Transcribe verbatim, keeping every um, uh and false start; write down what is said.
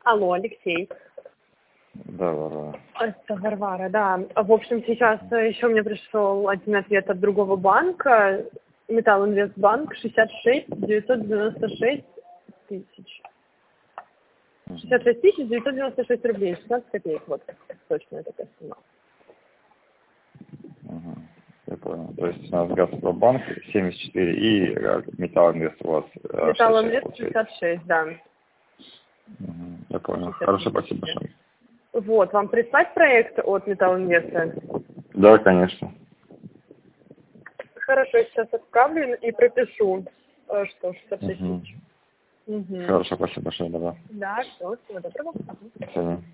Алло, Алексей. Да, Варвара. Это Варвара, да. В общем, сейчас еще мне пришел один ответ от другого банка. Металлинвестбанк, шестьдесят шесть девятьсот девяносто шесть тысяч. шестьдесят шесть тысяч девятьсот девяносто шесть рублей, шестнадцать копеек. Вот точно такая сумма. Угу. Я понял. То есть у нас Газпромбанк семьдесят четыре и Металлинвест у вас Металлинвест шестьдесят шесть, да. Угу. Я понял. Хорошо, спасибо большое. Вот, вам прислать проект от Металлинвеста? Да, конечно. Хорошо, сейчас отправлю и пропишу, что шестьдесят шесть тысяч. Угу. Хорошо, спасибо большое, да. Да, все, всего доброго. До свидания.